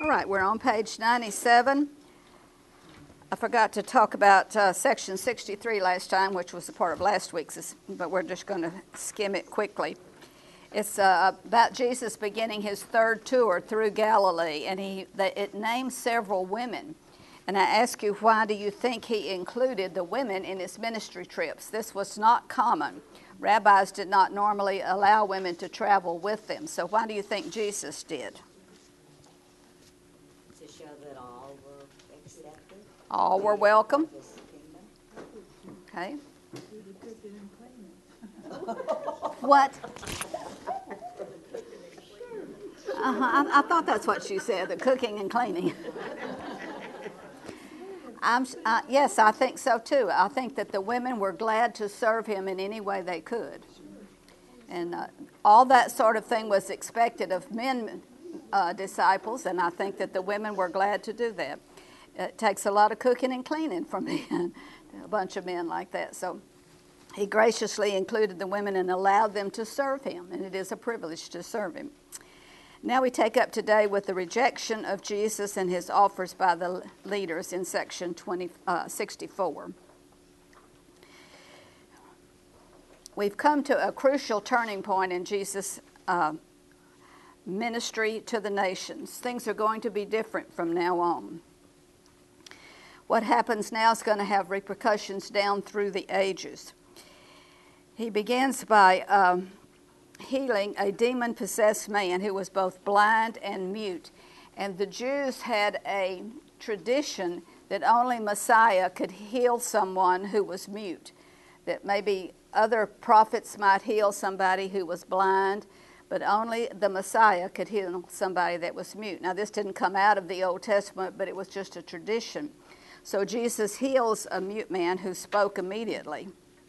All right, we're on page 97. I forgot to talk about section 63 last time, which was a part of last week's, but we're just going to skim it quickly. It's about Jesus beginning his third tour through Galilee, and it names several women. And I ask you, why do you think he included the women in his ministry trips? This was not common. Rabbis did not normally allow women to travel with them. So why do you think Jesus did? To show that all were accepted. All were welcome. Okay. What? I thought that's what she said, the cooking and cleaning. Yes, I think so too. I think that the women were glad to serve him in any way they could. And all that sort of thing was expected of men disciples, and I think that the women were glad to do that. It takes a lot of cooking and cleaning from men, a bunch of men like that. So he graciously included the women and allowed them to serve him, and it is a privilege to serve him. Now we take up today with the rejection of Jesus and his offers by the leaders in section 64. We've come to a crucial turning point in Jesus' ministry to the nations. Things are going to be different from now on. What happens now is going to have repercussions down through the ages. He begins by healing a demon-possessed man who was both blind and mute. And the Jews had a tradition that only Messiah could heal someone who was mute. That maybe other prophets might heal somebody who was blind, but only the Messiah could heal somebody that was mute. Now, this didn't come out of the Old Testament, but it was just a tradition. So Jesus heals a mute man who spoke immediately.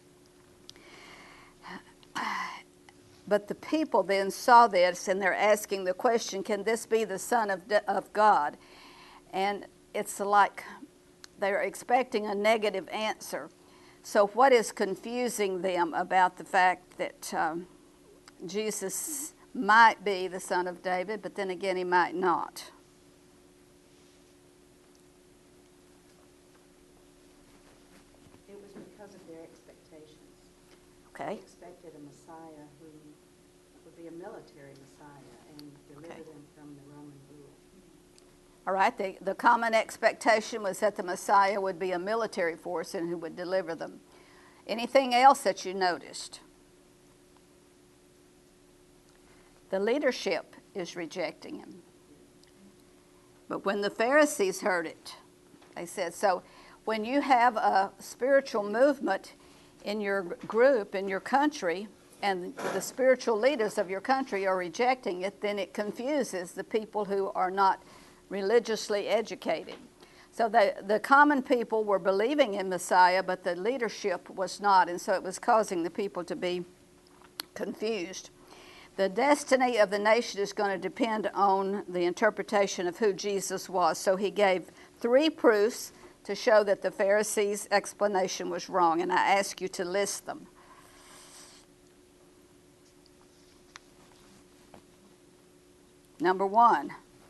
But the people then saw this, and they're asking the question, can this be the Son of God? And it's like they're expecting a negative answer. So what is confusing them about the fact that Jesus might be the Son of David, but then again he might not? It was because of their expectations. Okay. They expected a Messiah who would be a military Messiah and deliver them from the Roman rule. All right, the common expectation was that the Messiah would be a military force and who would deliver them. Anything else that you noticed? The leadership is rejecting him. But when the Pharisees heard it, they said, so when you have a spiritual movement in your group, in your country, and the spiritual leaders of your country are rejecting it, then it confuses the people who are not religiously educated. So the common people were believing in Messiah, but the leadership was not, and so it was causing the people to be confused. The destiny of the nation is going to depend on the interpretation of who Jesus was. So he gave 3 proofs to show that the Pharisees' explanation was wrong, and I ask you to list them. Number 1.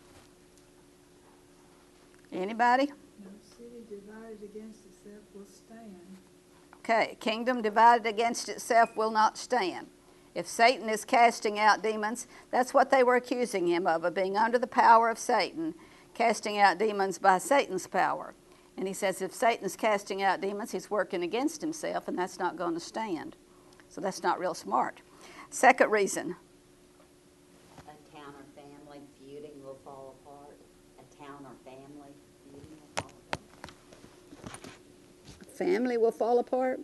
Anybody? No city divided against itself will stand. Okay, kingdom divided against itself will not stand. If Satan is casting out demons, that's what they were accusing him of being under the power of Satan, casting out demons by Satan's power. And he says if Satan's casting out demons, he's working against himself, and that's not going to stand. So that's not real smart. Second reason. A town or family feuding will fall apart. A town or family feuding will fall apart. Family will fall apart.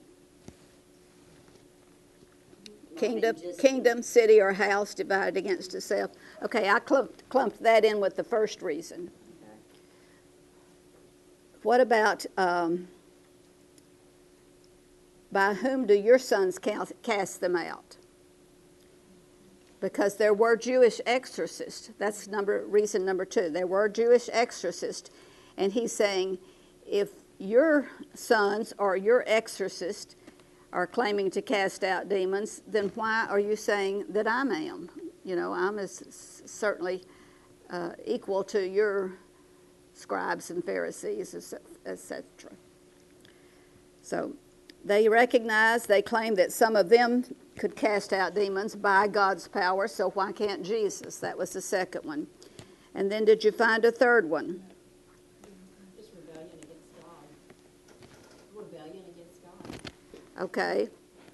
Kingdom, Kingdom, city, or house divided against itself. Okay, I clumped that in with the first reason. Okay. What about by whom do your sons cast them out? Because there were Jewish exorcists. That's reason number 2. There were Jewish exorcists. And he's saying, if your sons or your exorcist are claiming to cast out demons, then why are you saying that I am? You know, I'm as certainly equal to your scribes and Pharisees, etc. So they claim that some of them could cast out demons by God's power, so why can't Jesus? That was the second one. And then did you find a third one? Just rebellion against God. Rebellion against God. Okay.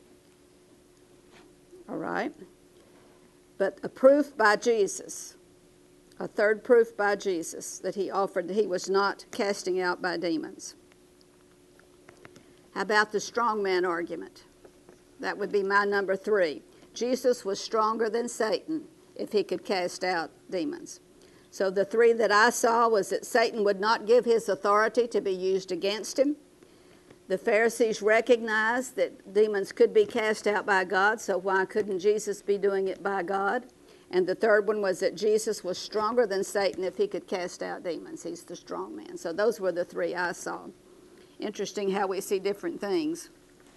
All right. But a proof by Jesus, a third proof by Jesus that he offered that he was not casting out by demons. How about the strongman argument? That would be my number 3. Jesus was stronger than Satan if he could cast out demons. So the 3 that I saw was that Satan would not give his authority to be used against him. The Pharisees recognized that demons could be cast out by God, so why couldn't Jesus be doing it by God? And the third one was that Jesus was stronger than Satan if he could cast out demons. He's the strong man. So those were the 3 I saw. Interesting how we see different things.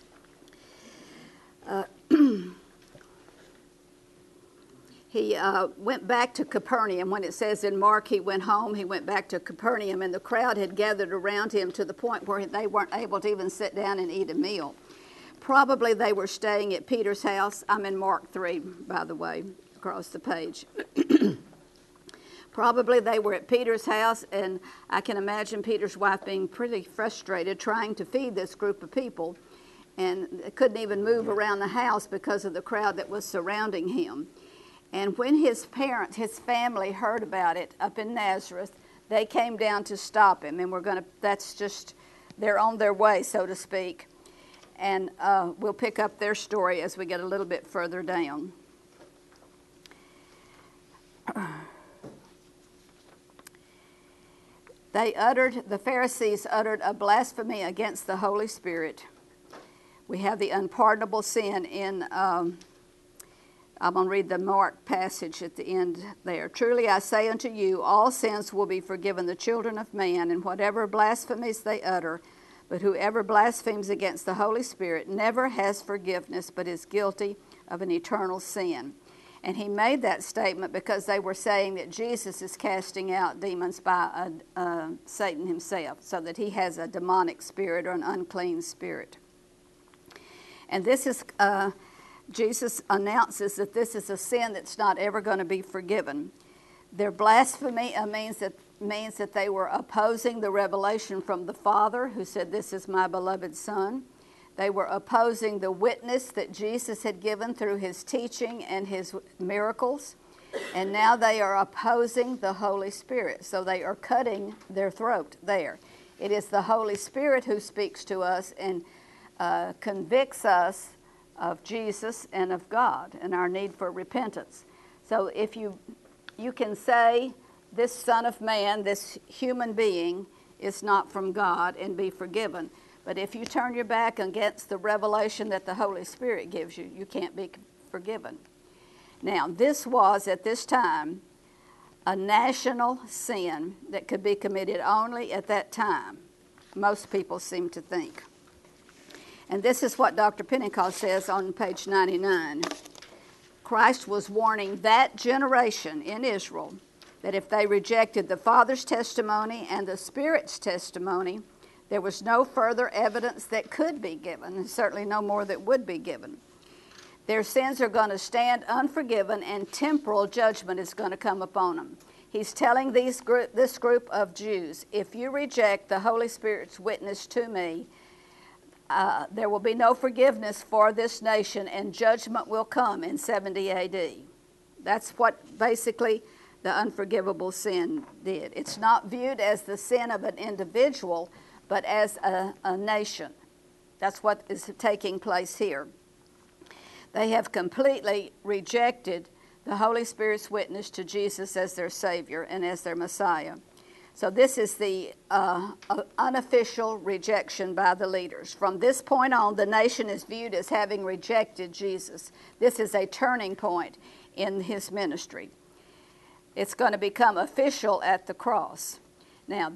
He went back to Capernaum. When it says in Mark he went home, he went back to Capernaum, and the crowd had gathered around him to the point where they weren't able to even sit down and eat a meal. Probably they were staying at Peter's house. I'm in Mark 3, by the way, across the page. Probably they were at Peter's house, and I can imagine Peter's wife being pretty frustrated trying to feed this group of people, and couldn't even move around the house because of the crowd that was surrounding him. And when his family heard about it up in Nazareth, they came down to stop him, and they're on their way, so to speak. And we'll pick up their story as we get a little bit further down. The Pharisees uttered a blasphemy against the Holy Spirit. We have the unpardonable sin in, I'm going to read the Mark passage at the end there. Truly I say unto you, all sins will be forgiven the children of man, and whatever blasphemies they utter. But whoever blasphemes against the Holy Spirit never has forgiveness, but is guilty of an eternal sin. And he made that statement because they were saying that Jesus is casting out demons by Satan himself, so that he has a demonic spirit or an unclean spirit. And this is, Jesus announces that this is a sin that's not ever going to be forgiven. Their blasphemy means that they were opposing the revelation from the Father, who said, "This is my beloved Son." They were opposing the witness that Jesus had given through his teaching and his miracles. And now they are opposing the Holy Spirit. So they are cutting their throat there. It is the Holy Spirit who speaks to us and convicts us of Jesus and of God and our need for repentance. So if you can say this Son of Man, this human being, is not from God and be forgiven. But if you turn your back against the revelation that the Holy Spirit gives you, you can't be forgiven. Now, this was, at this time, a national sin that could be committed only at that time. Most people seem to think. And this is what Dr. Pentecost says on page 99. Christ was warning that generation in Israel that if they rejected the Father's testimony and the Spirit's testimony, there was no further evidence that could be given, and certainly no more that would be given. Their sins are going to stand unforgiven, and temporal judgment is going to come upon them. He's telling this group of Jews, if you reject the Holy Spirit's witness to me, there will be no forgiveness for this nation, and judgment will come in 70 AD. That's what basically the unforgivable sin did. It's not viewed as the sin of an individual, but as a nation. That's what is taking place here. They have completely rejected the Holy Spirit's witness to Jesus as their Savior and as their Messiah. So this is the unofficial rejection by the leaders. From this point on, the nation is viewed as having rejected Jesus. This is a turning point in his ministry. It's going to become official at the cross. Now,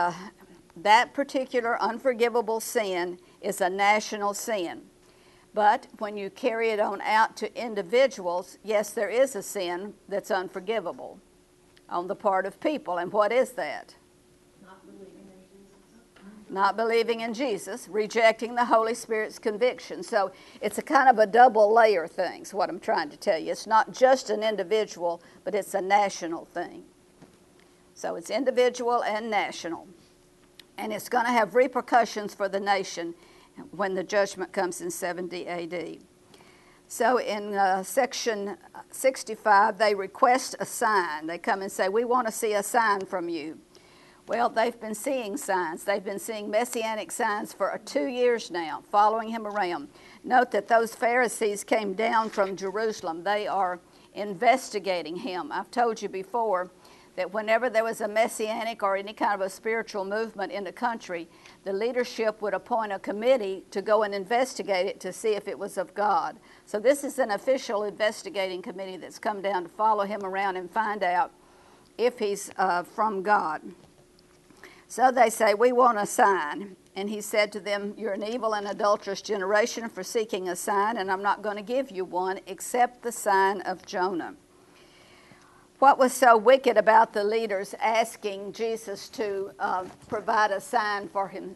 that particular unforgivable sin is a national sin. But when you carry it on out to individuals, yes, there is a sin that's unforgivable. on the part of people. And what is that? Not believing in Jesus. Not believing in Jesus, rejecting the Holy Spirit's conviction. So it's a kind of a double layer thing, is what I'm trying to tell you. It's not just an individual, but it's a national thing. So it's individual and national. And it's going to have repercussions for the nation when the judgment comes in 70 AD. So in section 65, they request a sign. They come and say, we want to see a sign from you. Well, they've been seeing signs. They've been seeing messianic signs for 2 years now, following him around. Note that those Pharisees came down from Jerusalem. They are investigating him. I've told you before that whenever there was a messianic or any kind of a spiritual movement in the country, the leadership would appoint a committee to go and investigate it to see if it was of God. So this is an official investigating committee that's come down to follow him around and find out if he's from God. So they say, we want a sign. And he said to them, you're an evil and adulterous generation for seeking a sign, and I'm not going to give you one except the sign of Jonah. What was so wicked about the leaders asking Jesus to provide a sign for them?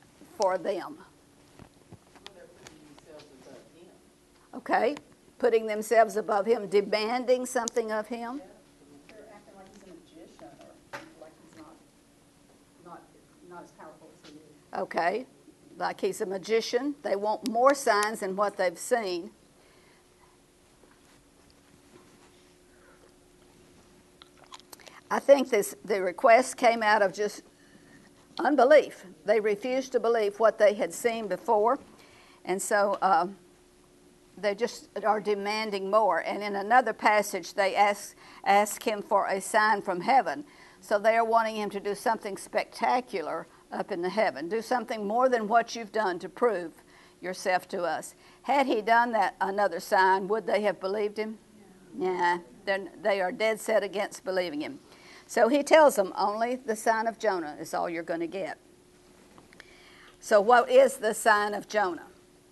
Okay, putting themselves above him, demanding something of him. They're acting like he's a magician or like he's not as powerful as he is. Okay, like he's a magician. They want more signs than what they've seen. I think the request came out of just unbelief. They refused to believe what they had seen before, and so they just are demanding more. And in another passage, they ask him for a sign from heaven. So they are wanting him to do something spectacular up in the heaven, do something more than what you've done to prove yourself to us. Had he done that another sign, would they have believed him? Yeah, they are dead set against believing him. So he tells them only the sign of Jonah is all you're going to get. So what is the sign of Jonah?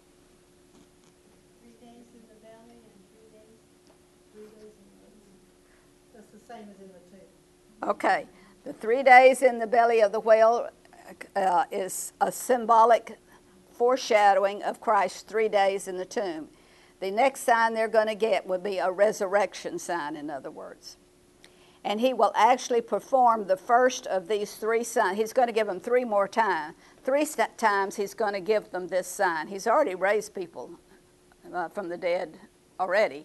3 days in the belly and 3 days in the. That's the same as in the tomb. Okay, the 3 days in the belly of the whale is a symbolic foreshadowing of Christ's 3 days in the tomb. The next sign they're going to get would be a resurrection sign, in other words. And he will actually perform the first of these 3 signs. He's going to give them 3 more times. 3 times he's going to give them this sign. He's already raised people from the dead already.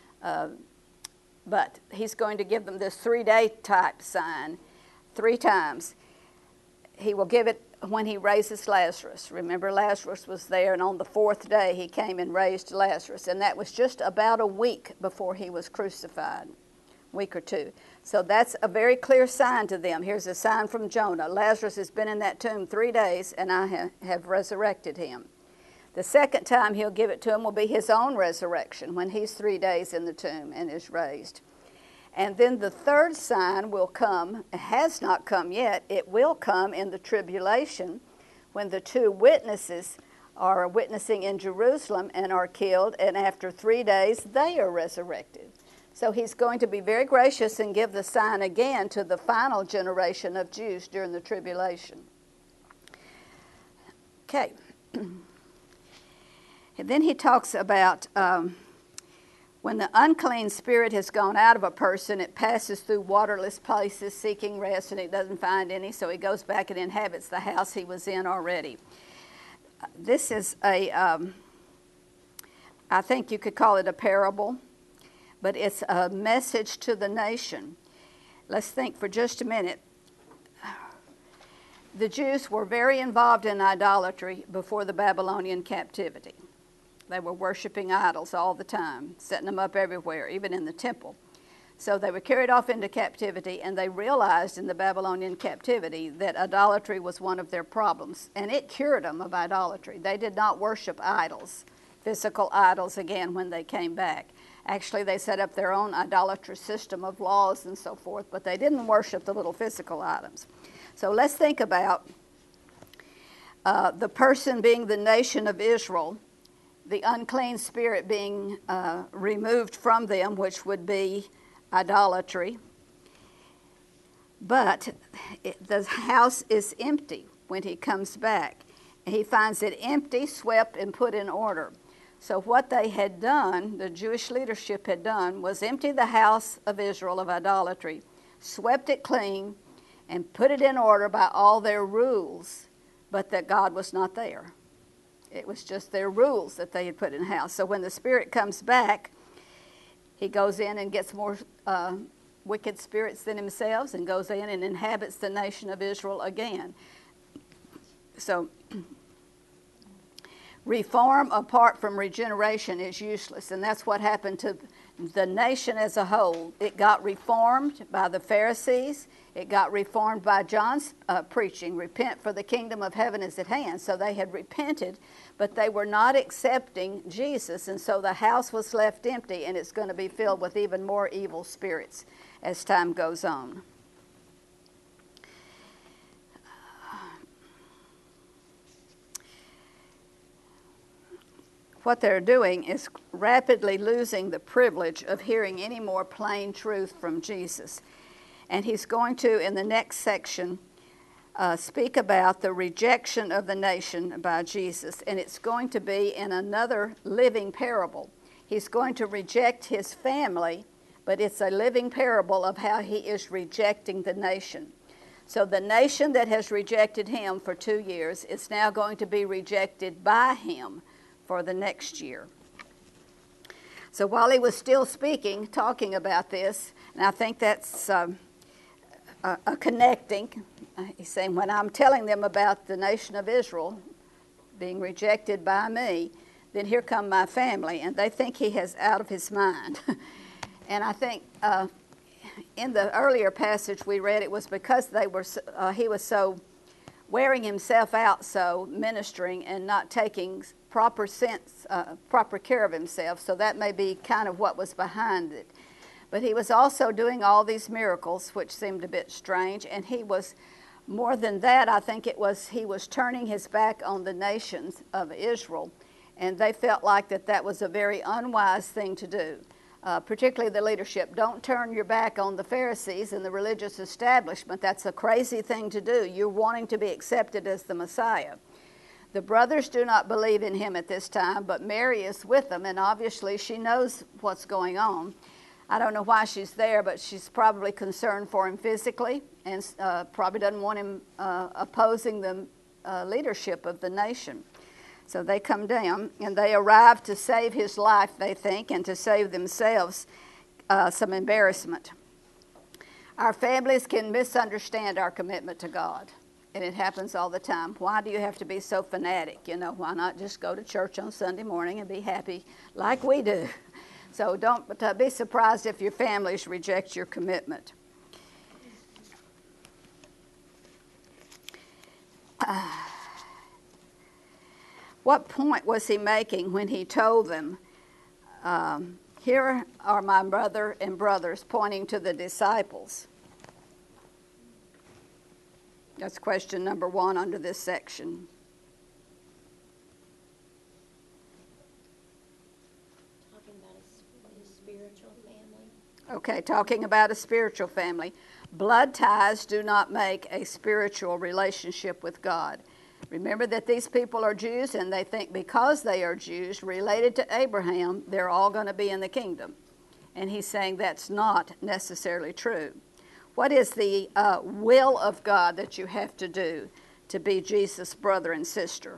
But he's going to give them this 3-day type sign 3 times. He will give it when he raises Lazarus. Remember, Lazarus was there, and on the 4th day he came and raised Lazarus. And that was just about a week before he was crucified, week or 2. So that's a very clear sign to them. Here's a sign from Jonah. Lazarus has been in that tomb 3 days, and I have resurrected him. The second time he'll give it to him will be his own resurrection when he's 3 days in the tomb and is raised. And then the third sign will come, it has not come yet, it will come in the tribulation when the 2 witnesses are witnessing in Jerusalem and are killed, and after 3 days they are resurrected. So he's going to be very gracious and give the sign again to the final generation of Jews during the tribulation. Okay. And then he talks about when the unclean spirit has gone out of a person, it passes through waterless places seeking rest, and it doesn't find any, so he goes back and inhabits the house he was in already. This is I think you could call it a parable, but it's a message to the nation. Let's think for just a minute. The Jews were very involved in idolatry before the Babylonian captivity. They were worshiping idols all the time, setting them up everywhere, even in the temple. So they were carried off into captivity, and they realized in the Babylonian captivity that idolatry was one of their problems, and it cured them of idolatry. They did not worship idols, physical idols, again when they came back. Actually, they set up their own idolatrous system of laws and so forth, but they didn't worship the little physical items. So let's think about the person being the nation of Israel, the unclean spirit being removed from them, which would be idolatry. But the house is empty when he comes back. He finds it empty, swept, and put in order. So what they had done, the Jewish leadership had done, was empty the house of Israel of idolatry, swept it clean, and put it in order by all their rules, but that God was not there. It was just their rules that they had put in the house. So when the Spirit comes back, he goes in and gets more wicked spirits than himself and goes in and inhabits the nation of Israel again. So reform apart from regeneration is useless, and that's what happened to the nation as a whole. It got reformed by the Pharisees. It got reformed by John's preaching, repent for the kingdom of heaven is at hand. So they had repented, but they were not accepting Jesus, and so the house was left empty, and it's going to be filled with even more evil spirits as time goes on. What they're doing is rapidly losing the privilege of hearing any more plain truth from Jesus. And he's going to, in the next section, speak about the rejection of the nation by Jesus. And it's going to be in another living parable. He's going to reject his family, but it's a living parable of how he is rejecting the nation. So the nation that has rejected him for 2 years is now going to be rejected by him for the next year. So while he was still speaking, talking about this, and I think that's a connecting, he's saying, when I'm telling them about the nation of Israel being rejected by me, then here come my family, and they think he is out of his mind. And I think in the earlier passage we read, it was because he was so wearing himself out, so ministering and not taking proper care of himself. So that may be kind of what was behind it. But he was also doing all these miracles, which seemed a bit strange. And he was, more than that, I think it was, he was turning his back on the nations of Israel. And they felt like that was a very unwise thing to do. Particularly the leadership. Don't turn your back on the Pharisees and the religious establishment. That's a crazy thing to do. You're wanting to be accepted as the Messiah. The brothers do not believe in him at this time, but Mary is with them, and obviously she knows what's going on. I don't know why she's there, but she's probably concerned for him physically, and probably doesn't want him opposing the leadership of the nation. So they come down, and they arrive to save his life, they think, and to save themselves some embarrassment. Our families can misunderstand our commitment to God, and it happens all the time. Why do you have to be so fanatic? Why not just go to church on Sunday morning and be happy like we do? So don't be surprised if your families reject your commitment. What point was he making when he told them, here are my mother and brothers, pointing to the disciples? That's question number 1 under this section. Talking about a spiritual family. Okay, talking about a spiritual family. Blood ties do not make a spiritual relationship with God. Remember that these people are Jews, and they think because they are Jews related to Abraham, they're all going to be in the kingdom. And he's saying that's not necessarily true. What is the will of God that you have to do to be Jesus' brother and sister?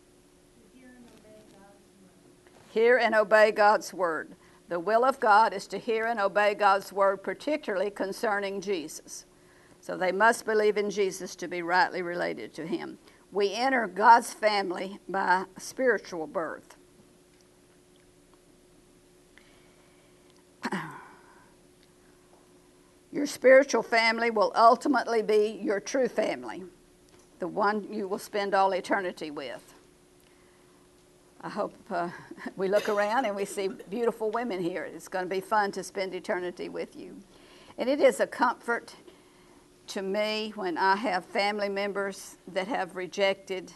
Hear and obey God's word. The will of God is to hear and obey God's word, particularly concerning Jesus. So they must believe in Jesus to be rightly related to him. We enter God's family by spiritual birth. Your spiritual family will ultimately be your true family, the one you will spend all eternity with. I hope we look around and we see beautiful women here. It's going to be fun to spend eternity with you. And it is a comfort to me when I have family members that have rejected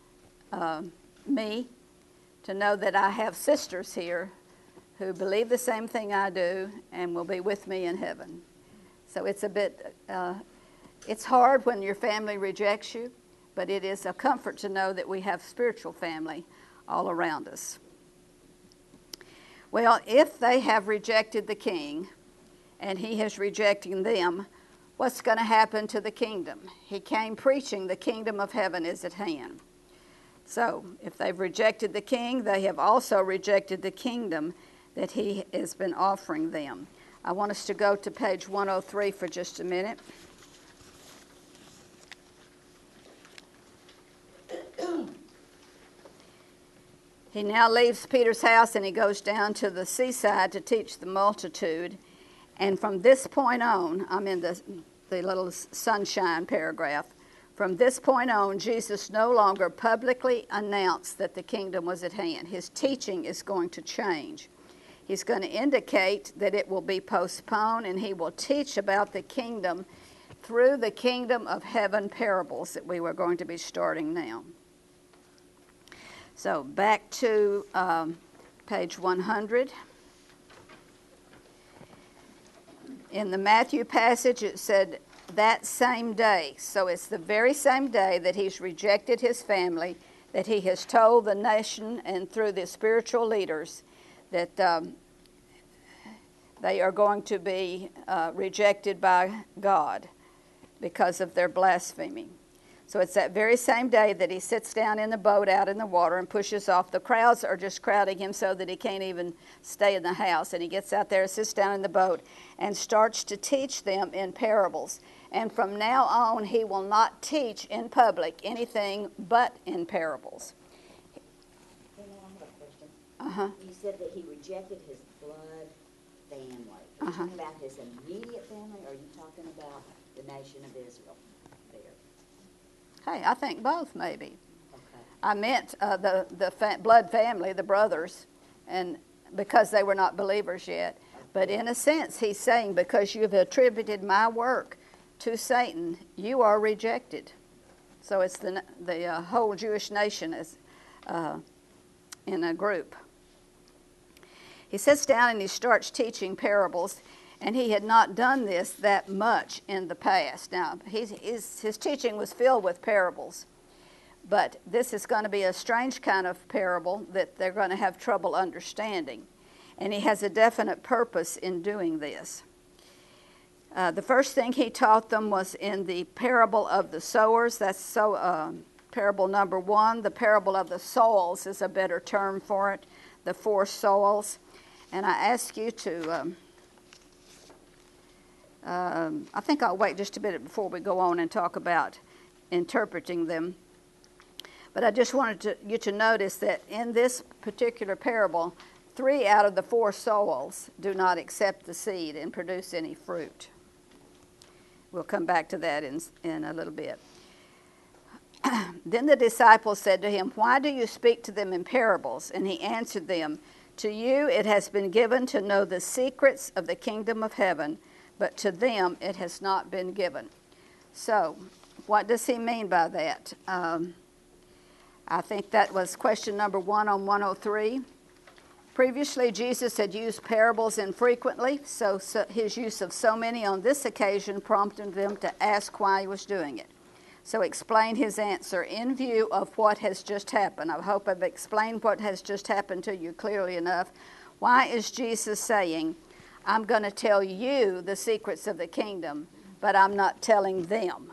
me, to know that I have sisters here who believe the same thing I do and will be with me in heaven. So it's a bit It's hard when your family rejects you, but it is a comfort to know that we have spiritual family all around us. Well, if they have rejected the king and he is rejecting them, what's going to happen to the kingdom? He came preaching the kingdom of heaven is at hand. So if they've rejected the king, they have also rejected the kingdom that he has been offering them. I want us to go to page 103 for just a minute. He now leaves Peter's house and he goes down to the seaside to teach the multitude. And from this point on, I'm in the little sunshine paragraph. From this point on, Jesus no longer publicly announced that the kingdom was at hand. His teaching is going to change. He's going to indicate that it will be postponed, and he will teach about the kingdom through the kingdom of heaven parables that we were going to be starting now. So back to page 100. In the Matthew passage, it said that same day. So it's the very same day that he's rejected his family, that he has told the nation and through the spiritual leaders that they are going to be rejected by God because of their blaspheming. So it's that very same day that he sits down in the boat out in the water and pushes off. The crowds are just crowding him so that he can't even stay in the house. And he gets out there, sits down in the boat, and starts to teach them in parables. And from now on, he will not teach in public anything but in parables. I have a question. Uh-huh. You said that he rejected his blood family. Are you talking about his immediate family, or are you talking about the nation of Israel there? Hey, I think both, maybe. Okay. I meant the blood family, the brothers, and because they were not believers yet. But in a sense, he's saying, because you've attributed my work to Satan, you are rejected. So it's the whole Jewish nation is in a group. He sits down and he starts teaching parables, and he had not done this that much in the past. Now, his teaching was filled with parables, but this is going to be a strange kind of parable that they're going to have trouble understanding. And he has a definite purpose in doing this. The first thing he taught them was in the parable of the sowers. That's parable number 1. The parable of the soils is a better term for it, the 4 soils. And I ask you to, I think I'll wait just a bit before we go on and talk about interpreting them. But I just wanted you to notice that in this particular parable, 3 out of the 4 soils do not accept the seed and produce any fruit. We'll come back to that in a little bit. Then the disciples said to him, "Why do you speak to them in parables?" And he answered them, "To you it has been given to know the secrets of the kingdom of heaven, but to them it has not been given." So, what does he mean by that? I think that was question number 1 on 103. Previously, Jesus had used parables infrequently, so his use of so many on this occasion prompted them to ask why he was doing it. So explain his answer in view of what has just happened. I hope I've explained what has just happened to you clearly enough. Why is Jesus saying, I'm going to tell you the secrets of the kingdom, but I'm not telling them?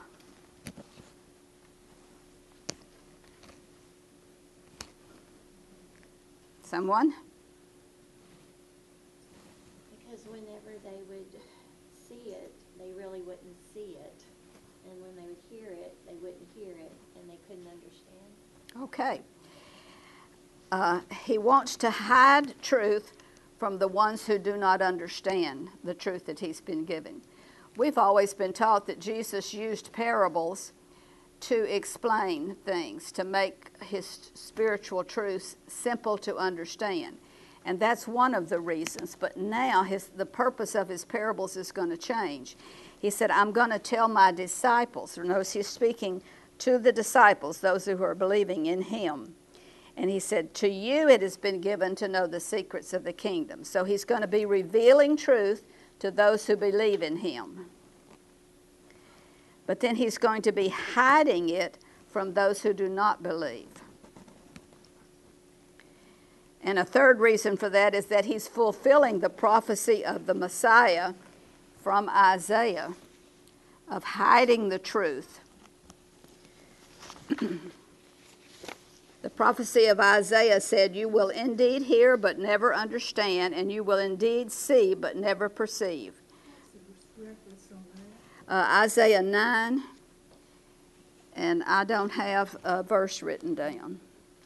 Someone? Because whenever they would see it, they really wouldn't see it. And when they would hear it, they wouldn't hear it, and they couldn't understand. Okay. He wants to hide truth from the ones who do not understand the truth that he's been given. We've always been taught that Jesus used parables to explain things, to make his spiritual truths simple to understand. And that's one of the reasons. But now the purpose of his parables is going to change. He said, I'm going to tell my disciples. Notice he's speaking to the disciples, those who are believing in him. And he said, to you it has been given to know the secrets of the kingdom. So he's going to be revealing truth to those who believe in him. But then he's going to be hiding it from those who do not believe. And a third reason for that is that he's fulfilling the prophecy of the Messiah from Isaiah of hiding the truth. The prophecy of Isaiah said, "You will indeed hear but never understand, and you will indeed see but never perceive." Isaiah 9, and I don't have a verse written down.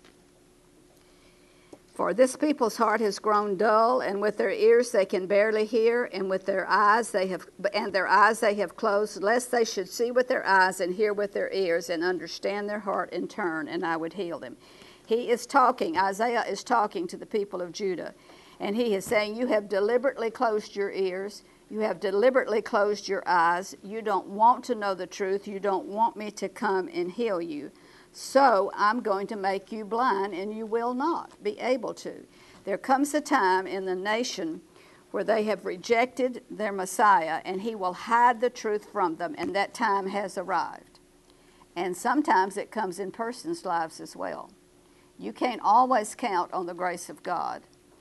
"For this people's heart has grown dull, and with their ears they can barely hear, and with their eyes they have closed, lest they should see with their eyes and hear with their ears and understand their heart and turn, and I would heal them." He is talking, Isaiah is talking to the people of Judah, and he is saying, you have deliberately closed your ears, you have deliberately closed your eyes, you don't want to know the truth, you don't want me to come and heal you. So I'm going to make you blind, and you will not be able to. There comes a time in the nation where they have rejected their Messiah, and he will hide the truth from them, and that time has arrived. And sometimes it comes in persons' lives as well. You can't always count on the grace of God.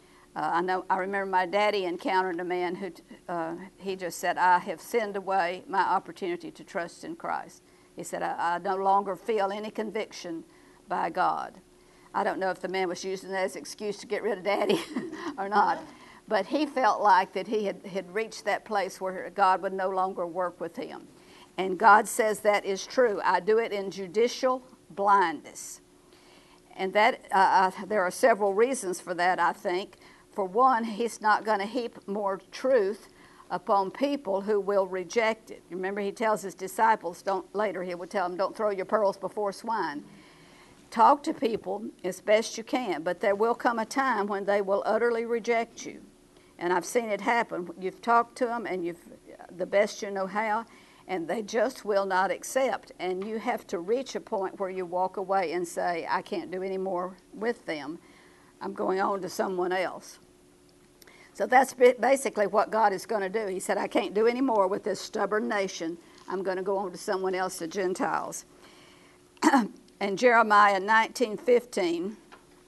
I remember my daddy encountered a man who he just said, "I have sinned away my opportunity to trust in Christ." He said, I no longer feel any conviction by God. I don't know if the man was using that as an excuse to get rid of Daddy or not, but he felt like that he had reached that place where God would no longer work with him. And God says that is true. I do it in judicial blindness. And that there are several reasons for that, I think. For one, he's not going to heap more truth upon people who will reject it. Remember, he tells his disciples, he would tell them, don't throw your pearls before swine. Talk to people as best you can, but there will come a time when they will utterly reject you. And I've seen it happen. You've talked to them, and you've the best you know how, and they just will not accept. And you have to reach a point where you walk away and say, I can't do any more with them. I'm going on to someone else. So that's basically what God is going to do. He said, I can't do any more with this stubborn nation. I'm going to go on to someone else, the Gentiles. In Jeremiah 19:15,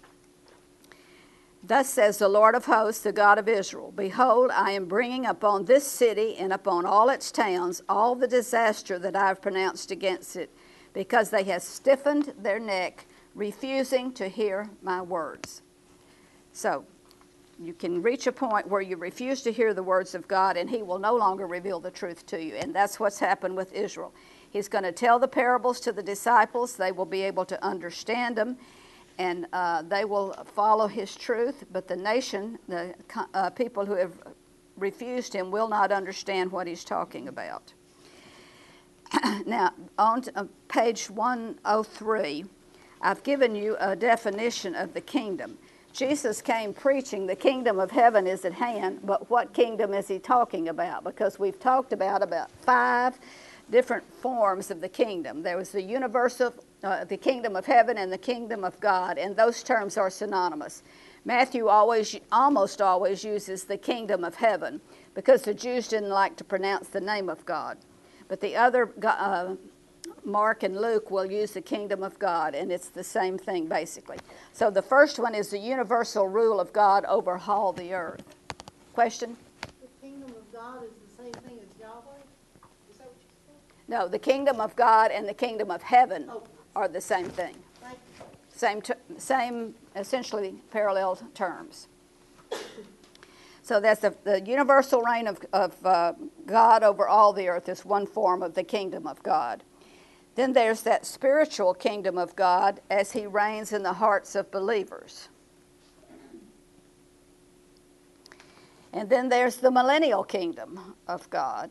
thus says the Lord of hosts, the God of Israel, behold, I am bringing upon this city and upon all its towns all the disaster that I have pronounced against it, because they have stiffened their neck, refusing to hear my words. So, you can reach a point where you refuse to hear the words of God, and he will no longer reveal the truth to you. And that's what's happened with Israel. He's going to tell the parables to the disciples. They will be able to understand them, and they will follow his truth. But the nation, the people who have refused him, will not understand what he's talking about. Now, on to, page 103, I've given you a definition of the kingdom. Jesus came preaching the kingdom of heaven is at hand, but what kingdom is he talking about? Because we've talked about 5 different forms of the kingdom. There was the universal, the kingdom of heaven and the kingdom of God, and those terms are synonymous. Matthew almost always uses the kingdom of heaven because the Jews didn't like to pronounce the name of God. But the other, Mark and Luke, will use the kingdom of God, and it's the same thing basically. So the first one is the universal rule of God over all the earth. Question? The kingdom of God is the same thing as Yahweh? Is that what you said? No, the kingdom of God and the kingdom of heaven are the same thing. Thank you. Same essentially parallel terms. So that's the universal reign of God over all the earth is one form of the kingdom of God. Then there's that spiritual kingdom of God as he reigns in the hearts of believers. And then there's the millennial kingdom of God.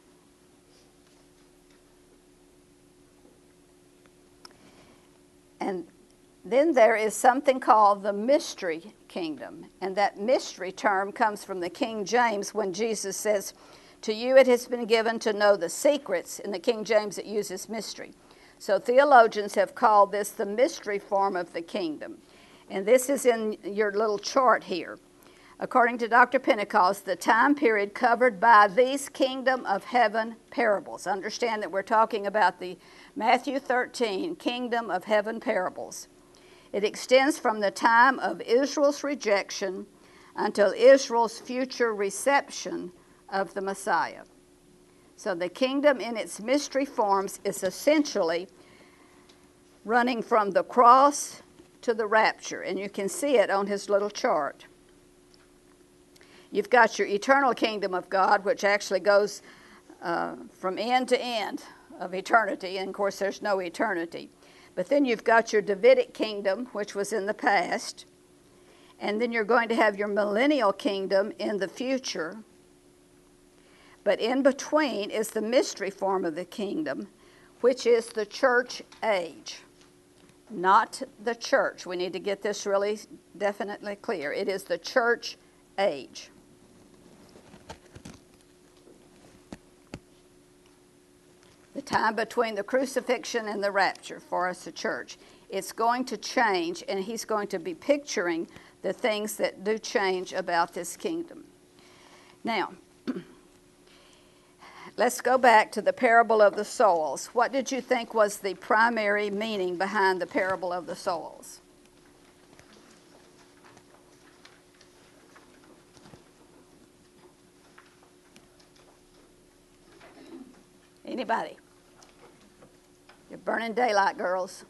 And then there is something called the mystery kingdom. And that mystery term comes from the King James when Jesus says, to you it has been given to know the secrets. In the King James it uses mystery. So theologians have called this the mystery form of the kingdom. And this is in your little chart here. according to Dr. Pentecost, the time period covered by these kingdom of heaven parables. Understand that we're talking about the Matthew 13 kingdom of heaven parables. It extends from the time of Israel's rejection until Israel's future reception of the Messiah. So the kingdom in its mystery forms is essentially running from the cross to the rapture, and you can see it on his little chart. You've got your eternal kingdom of God, which actually goes from end to end of eternity, and of course there's no eternity. But then you've got your Davidic kingdom, which was in the past, and then you're going to have your millennial kingdom in the future. But in between is the mystery form of the kingdom, which is the church age. Not the church. We need to get this really definitely clear. It is the church age. The time between the crucifixion and the rapture for us, the church. It's going to change, and he's going to be picturing the things that do change about this kingdom. Now, let's go back to the parable of the soils. What did you think was the primary meaning behind the parable of the soils? Anybody? You're burning daylight, girls.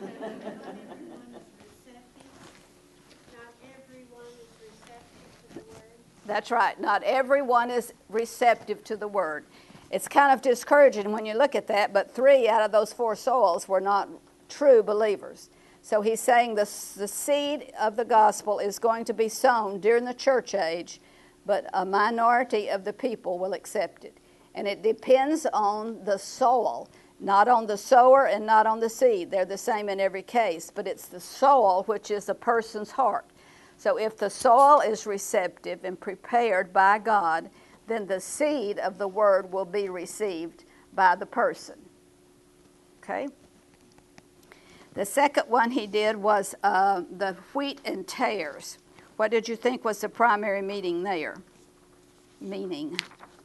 That's right. Not everyone is receptive to the word. It's kind of discouraging when you look at that, but 3 out of those 4 souls were not true believers. So he's saying the seed of the gospel is going to be sown during the church age, but a minority of the people will accept it. And it depends on the soil, not on the sower and not on the seed. They're the same in every case, but it's the soil which is a person's heart. So if the soil is receptive and prepared by God, then the seed of the word will be received by the person. Okay? The second one he did was the wheat and tares. What did you think was the primary meaning there? Meaning?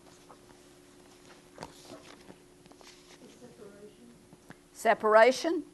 Separation?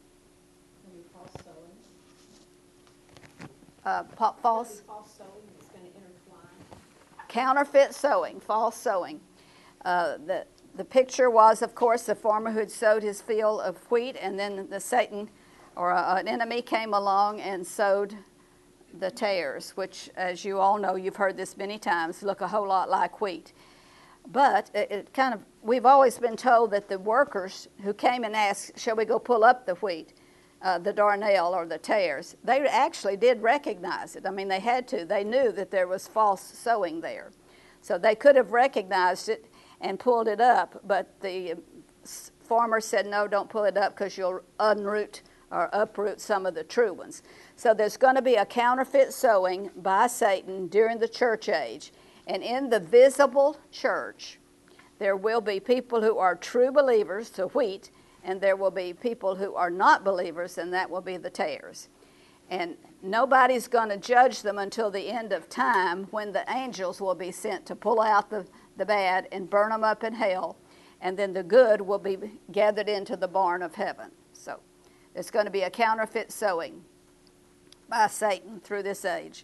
False? False sowing is going to intertwine. Counterfeit sowing, false sowing. The picture was, of course, the farmer who had sowed his field of wheat, and then the Satan or an enemy came along and sowed the tares, which, as you all know, you've heard this many times, look a whole lot like wheat. But we've always been told that the workers who came and asked, shall we go pull up the wheat, the darnel or the tares, they actually did recognize it. I mean, they had to. They knew that there was false sowing there. So they could have recognized it and pulled it up, but the farmer said, no, don't pull it up because you'll unroot or uproot some of the true ones. So there's going to be a counterfeit sowing by Satan during the church age. And in the visible church, there will be people who are true believers, the wheat, and there will be people who are not believers, and that will be the tares. And nobody's going to judge them until the end of time, when the angels will be sent to pull out the bad and burn them up in hell, and then the good will be gathered into the barn of heaven. So there's going to be a counterfeit sowing by Satan through this age.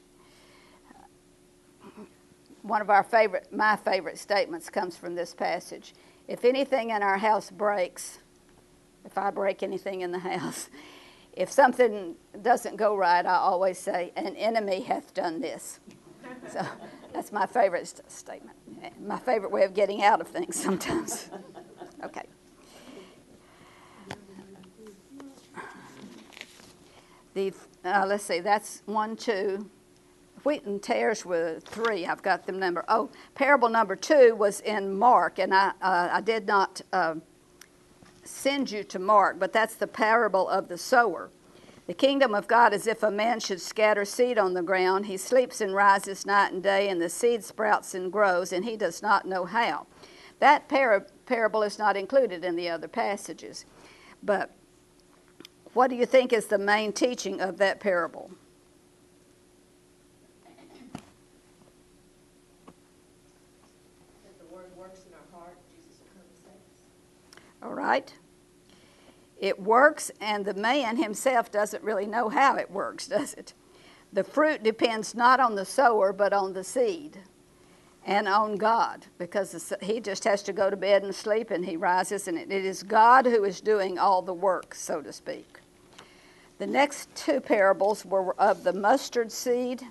One of my favorite statements comes from this passage. If anything in our house breaks, if I break anything in the house, if something doesn't go right, I always say, an enemy hath done this. So that's my favorite statement. My favorite way of getting out of things sometimes. Okay. Let's see, that's 1, 2. Wheat and tares were 3. I've got them numbered. Oh, parable number 2 was in Mark, and I did not send you to Mark, but that's the parable of the sower. The kingdom of God is if a man should scatter seed on the ground. He sleeps and rises night and day, and the seed sprouts and grows, and he does not know how. That parable is not included in the other passages. But what do you think is the main teaching of that parable? All right? It works, and the man himself doesn't really know how it works, does it? The fruit depends not on the sower, but on the seed and on God, because he just has to go to bed and sleep, and he rises, and it is God who is doing all the work, so to speak. The next two parables were of the mustard seed.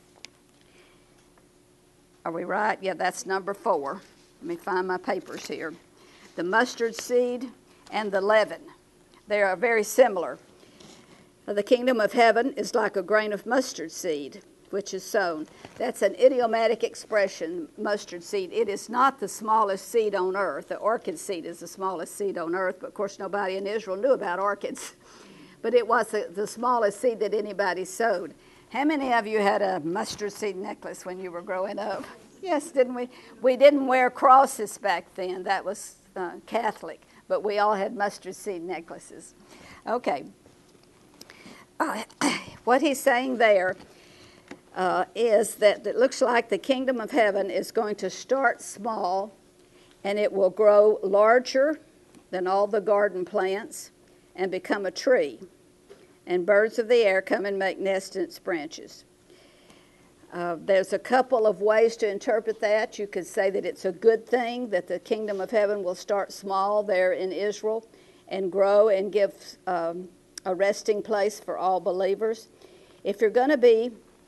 Are we right? Yeah, that's number 4. Let me find my papers here. The mustard seed and the leaven. They are very similar. The kingdom of heaven is like a grain of mustard seed, which is sown. That's an idiomatic expression, mustard seed. It is not the smallest seed on earth. The orchid seed is the smallest seed on earth, but of course nobody in Israel knew about orchids. But it was the smallest seed that anybody sowed. How many of you had a mustard seed necklace when you were growing up? Yes, didn't we? We didn't wear crosses back then. That was Catholic. But we all had mustard seed necklaces. Okay. What he's saying there is that it looks like the kingdom of heaven is going to start small, and it will grow larger than all the garden plants and become a tree. And birds of the air come and make nests in its branches. There's a couple of ways to interpret that. You could say that it's a good thing that the kingdom of heaven will start small there in Israel and grow and give a resting place for all believers. If you're going to be,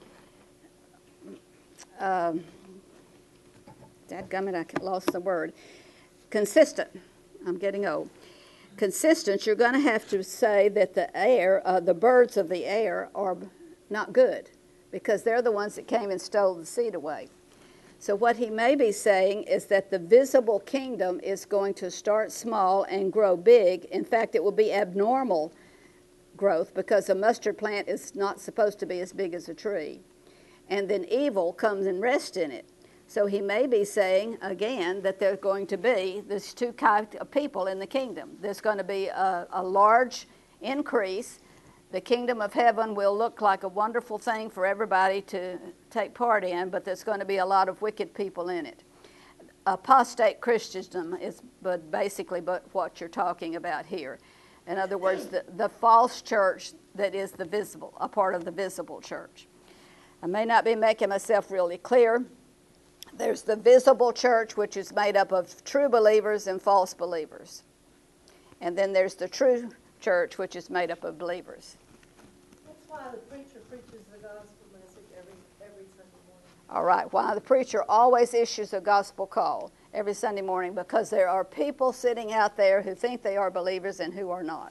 dadgummit, I lost the word, consistent. I'm getting old. Consistent, you're going to have to say that the birds of the air are not good, because they're the ones that came and stole the seed away. So what he may be saying is that the visible kingdom is going to start small and grow big. In fact, it will be abnormal growth, because a mustard plant is not supposed to be as big as a tree. And then evil comes and rests in it. So he may be saying, again, that there's going to be these two kinds of people in the kingdom. There's going to be a large increase. The kingdom of heaven will look like a wonderful thing for everybody to take part in, but there's going to be a lot of wicked people in it. Apostate Christendom is basically what you're talking about here. In other words, the false church that is the visible, a part of the visible church. I may not be making myself really clear. There's the visible church, which is made up of true believers and false believers. And then there's the true church, which is made up of believers. That's why the preacher preaches the gospel message every Sunday morning. All right, why the preacher always issues a gospel call every Sunday morning, because there are people sitting out there who think they are believers and who are not.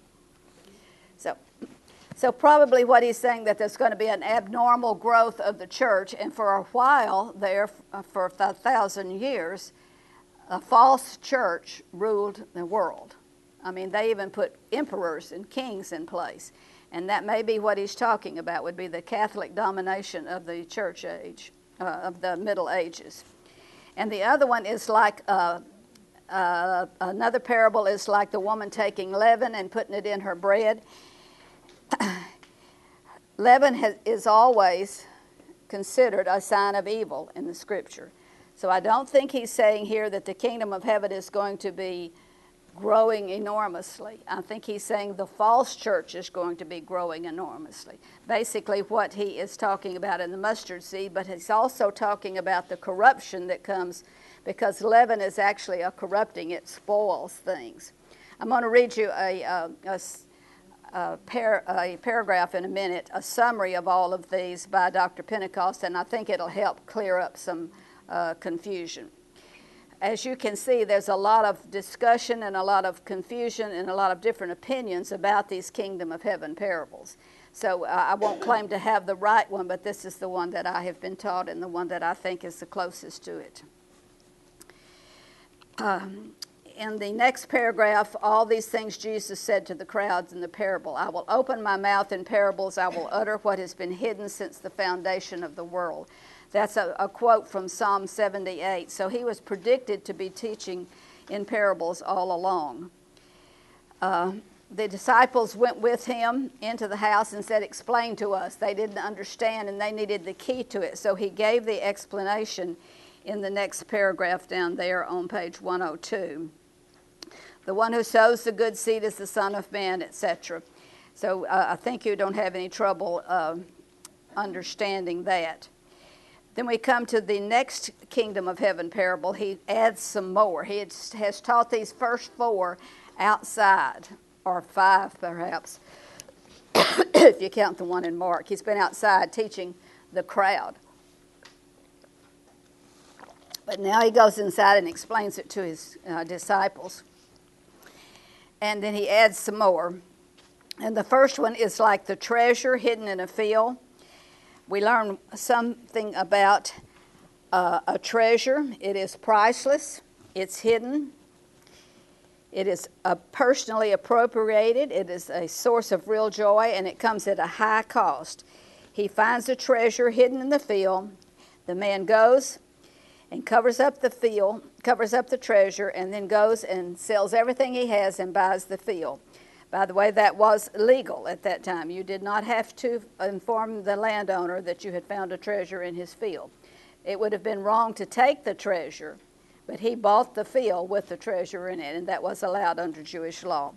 So probably what he's saying, that there's going to be an abnormal growth of the church, and for a while there, for 1,000 years, a false church ruled the world. I mean, they even put emperors and kings in place. And that may be what he's talking about, would be the Catholic domination of the church age, of the Middle Ages. And the other one is like, another parable is like the woman taking leaven and putting it in her bread. Leaven is always considered a sign of evil in the scripture. So I don't think he's saying here that the kingdom of heaven is going to be growing enormously. I think he's saying the false church is going to be growing enormously. Basically what he is talking about in the mustard seed, but he's also talking about the corruption that comes, because leaven is actually a corrupting. It spoils things. I'm going to read you a paragraph in a minute, a summary of all of these by Dr. Pentecost, and I think it'll help clear up some confusion. As you can see, there's a lot of discussion and a lot of confusion and a lot of different opinions about these kingdom of heaven parables. So I won't claim to have the right one, but this is the one that I have been taught and the one that I think is the closest to it. In the next paragraph, all these things Jesus said to the crowds in the parable. I will open my mouth in parables. I will utter what has been hidden since the foundation of the world. That's a quote from Psalm 78. So he was predicted to be teaching in parables all along. The disciples went with him into the house and said, explain to us. They didn't understand and they needed the key to it. So he gave the explanation in the next paragraph down there on page 102. The one who sows the good seed is the Son of Man, etc. So I think you don't have any trouble understanding that. Then we come to the next kingdom of heaven parable. He adds some more. He has taught these first 4 outside, or 5 perhaps, if you count the one in Mark. He's been outside teaching the crowd. But now he goes inside and explains it to his disciples. And then he adds some more. And the first one is like the treasure hidden in a field. We learn something about a treasure. It is priceless. It's hidden. It is personally appropriated. It is a source of real joy, and it comes at a high cost. He finds a treasure hidden in the field. The man goes and covers up the field, covers up the treasure, and then goes and sells everything he has and buys the field. By the way, that was legal at that time. You did not have to inform the landowner that you had found a treasure in his field. It would have been wrong to take the treasure, but he bought the field with the treasure in it, and that was allowed under Jewish law.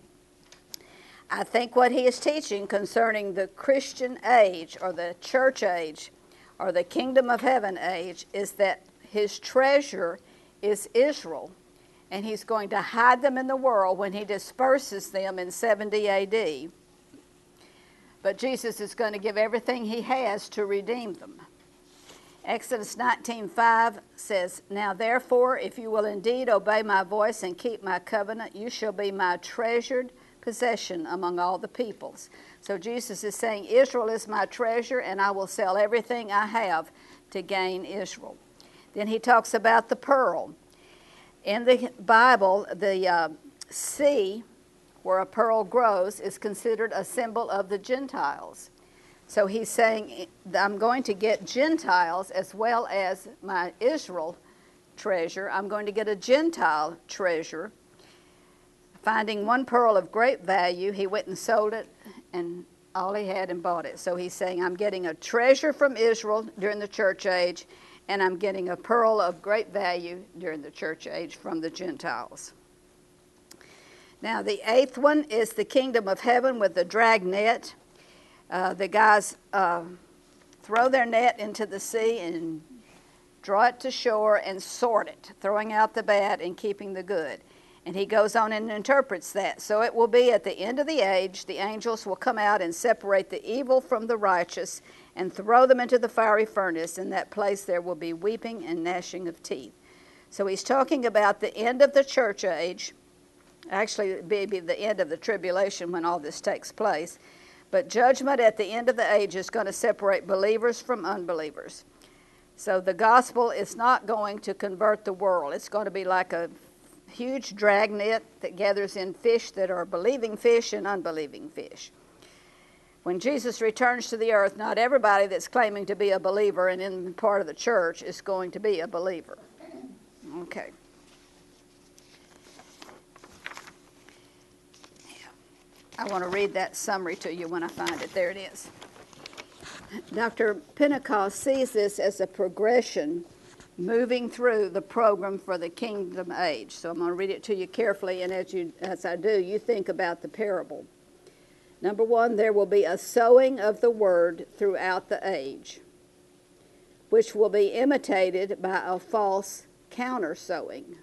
I think what he is teaching concerning the Christian age or the church age or the kingdom of heaven age is that his treasure is Israel, and he's going to hide them in the world when he disperses them in 70 AD. But Jesus is going to give everything he has to redeem them. Exodus 19:5 says, "Now therefore, if you will indeed obey my voice and keep my covenant, you shall be my treasured possession among all the peoples." So Jesus is saying, Israel is my treasure, and I will sell everything I have to gain Israel. Then he talks about the pearl. In the Bible, the sea where a pearl grows is considered a symbol of the Gentiles. So he's saying, I'm going to get Gentiles as well as my Israel treasure. I'm going to get a Gentile treasure. Finding one pearl of great value, he went and sold it and all he had and bought it. So he's saying, I'm getting a treasure from Israel during the church age, and I'm getting a pearl of great value during the church age from the Gentiles. Now, the 8th one is the kingdom of heaven with the drag net. The guys throw their net into the sea and draw it to shore and sort it, throwing out the bad and keeping the good. And he goes on and interprets that. So it will be at the end of the age, the angels will come out and separate the evil from the righteous and throw them into the fiery furnace. In that place there will be weeping and gnashing of teeth. So he's talking about the end of the church age. Actually, it will be the end of the tribulation when all this takes place. But judgment at the end of the age is going to separate believers from unbelievers. So the gospel is not going to convert the world. It's going to be like a huge dragnet that gathers in fish that are believing fish and unbelieving fish. When Jesus returns to the earth, not everybody that's claiming to be a believer and in part of the church is going to be a believer. Okay. I want to read that summary to you when I find it. There it is. Dr. Pentecost sees this as a progression moving through the program for the kingdom age. So I'm going to read it to you carefully, and as I do, you think about the parable. Number 1, there will be a sowing of the word throughout the age, which will be imitated by a false counter-sowing.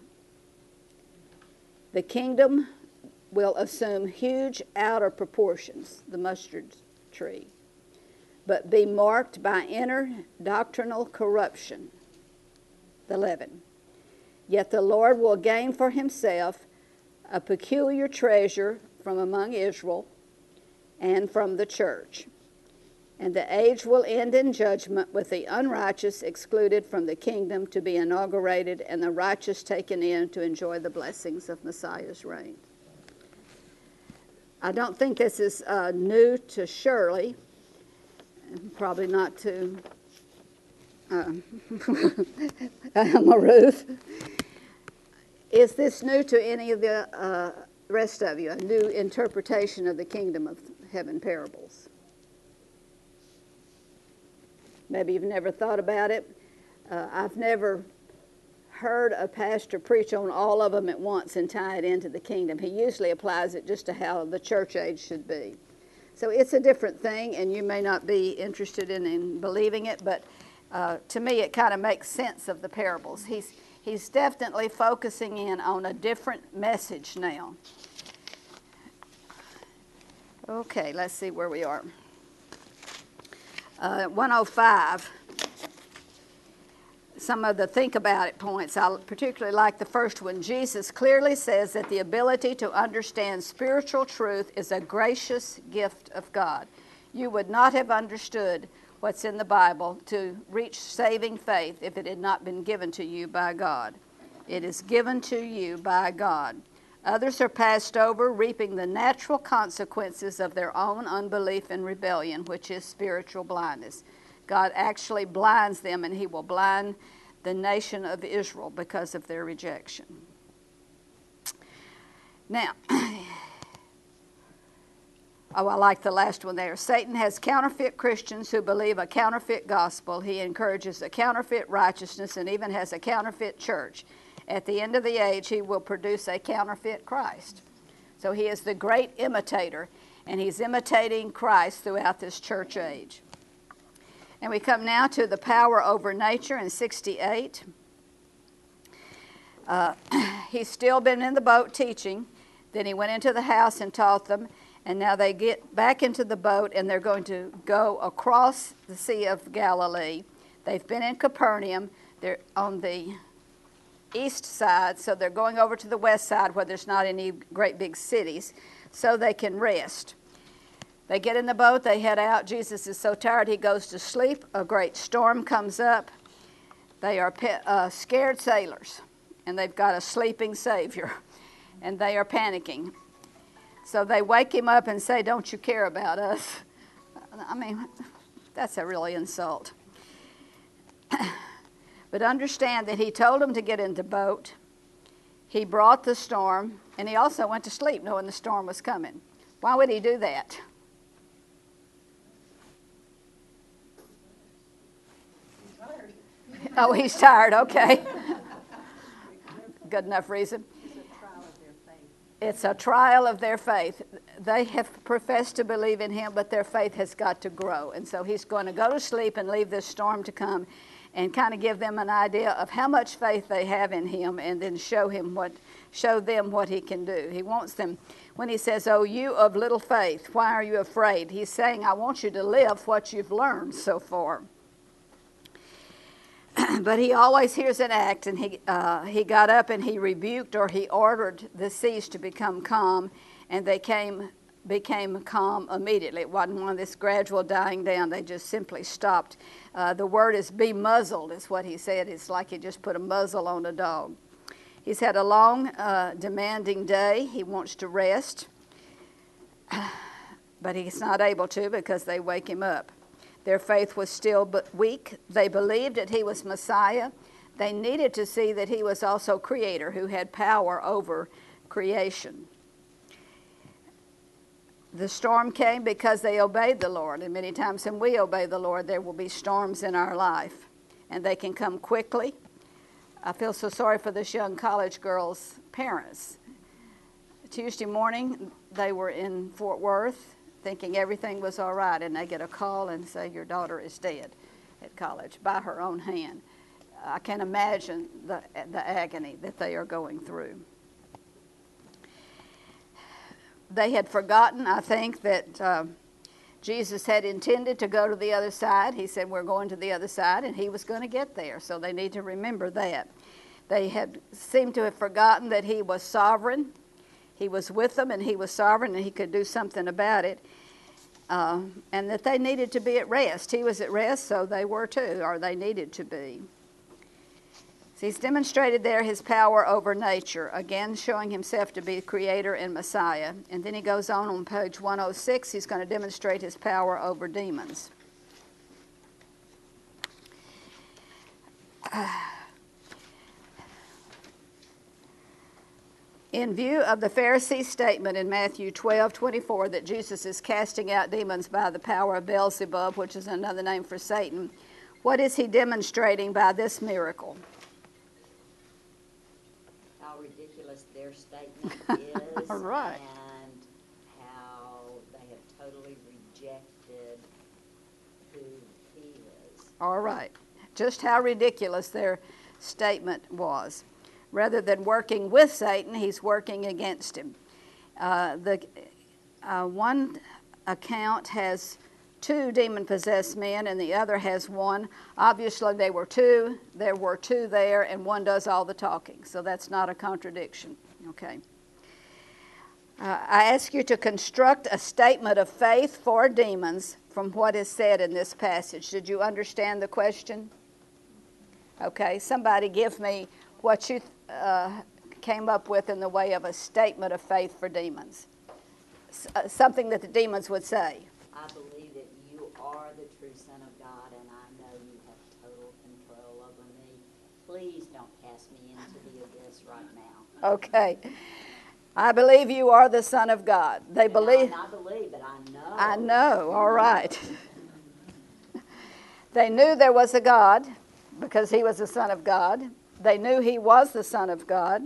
The kingdom will assume huge outer proportions, the mustard tree, but be marked by inner doctrinal corruption, the leaven. Yet the Lord will gain for himself a peculiar treasure from among Israel and from the church. And the age will end in judgment with the unrighteous excluded from the kingdom to be inaugurated and the righteous taken in to enjoy the blessings of Messiah's reign. I don't think this is new to Shirley, and probably not to Ruth. Is this new to any of the rest of you, a new interpretation of the kingdom of heaven parables? Maybe you've never thought about it. I've never heard a pastor preach on all of them at once and tie it into the kingdom. He usually applies it just to how the church age should be. So it's a different thing, and you may not be interested in believing it, but to me it kind of makes sense of the parables. He's definitely focusing in on a different message now. Okay, let's see where we are. 105. Some of the think about it points. I particularly like the first one. Jesus clearly says that the ability to understand spiritual truth is a gracious gift of God. You would not have understood what's in the Bible to reach saving faith if it had not been given to you by God. It is given to you by God. Others are passed over, reaping the natural consequences of their own unbelief and rebellion, which is spiritual blindness. God actually blinds them, and he will blind the nation of Israel because of their rejection. Now, I like the last one there. Satan has counterfeit Christians who believe a counterfeit gospel. He encourages a counterfeit righteousness and even has a counterfeit church. At the end of the age, he will produce a counterfeit Christ. So he is the great imitator, and he's imitating Christ throughout this church age. And we come now to the power over nature in 68. He's still been in the boat teaching. Then he went into the house and taught them. And now they get back into the boat, and they're going to go across the Sea of Galilee. They've been in Capernaum. They're on the east side, so they're going over to the west side where there's not any great big cities, so they can rest. They get in the boat, they head out. Jesus is so tired he goes to sleep. A great storm comes up. They are scared sailors, and they've got a sleeping Savior, and they are panicking. So they wake him up and say, "Don't you care about us?" I mean, that's a really insult. But understand that he told them to get in the boat. He brought the storm, and he also went to sleep knowing the storm was coming. Why would he do that? He's tired. Oh, he's tired, okay. Good enough reason. It's a trial of their faith. They have professed to believe in him, but their faith has got to grow. And so he's going to go to sleep and leave this storm to come and kind of give them an idea of how much faith they have in him, and then show them what he can do. He wants them, when he says, "Oh, you of little faith, why are you afraid?" He's saying, I want you to live what you've learned so far. But he always hears an act, and he got up and he rebuked, or he ordered the seas to become calm, and they became calm immediately. It wasn't one of this gradual dying down. They just simply stopped. The word is "be muzzled," is what he said. It's like he just put a muzzle on a dog. He's had a long, demanding day. He wants to rest, but he's not able to because they wake him up. Their faith was still but weak. They believed that he was Messiah. They needed to see that he was also Creator, who had power over creation. The storm came because they obeyed the Lord. And many times when we obey the Lord, there will be storms in our life. And they can come quickly. I feel so sorry for this young college girl's parents. Tuesday morning, they were in Fort Worth thinking everything was all right. And they get a call and say, "Your daughter is dead at college by her own hand." I can imagine the agony that they are going through. They had forgotten, I think, that Jesus had intended to go to the other side. He said, "We're going to the other side," and he was going to get there. So they need to remember that. They had seemed to have forgotten that he was sovereign. He was with them, and he was sovereign, and he could do something about it. And that they needed to be at rest. He was at rest, so they were too, or they needed to be. So he's demonstrated there his power over nature, again showing himself to be the Creator and Messiah. And then he goes on page 106, he's going to demonstrate his power over demons. In view of the Pharisees' statement in Matthew 12:24 that Jesus is casting out demons by the power of Beelzebub, which is another name for Satan, what is he demonstrating by this miracle? their statement is. All right. And how they have totally rejected who he is. All right. Just how ridiculous their statement was. Rather than working with Satan, he's working against him. One account has 2 demon-possessed men and the other has 1. Obviously, there were 2 there, and 1 does all the talking. So that's not a contradiction. Okay. I ask you to construct a statement of faith for demons from what is said in this passage. Did you understand the question? Okay. Somebody give me what you came up with in the way of a statement of faith for demons. Something that the demons would say. I believe that you are the true Son of God, and I know you have total control over me. Please don't cast me into the abyss right now. Okay. I believe you are the Son of God. They believe. Not believe, but I know. I know. All right. They knew there was a God because he was the Son of God. They knew he was the Son of God,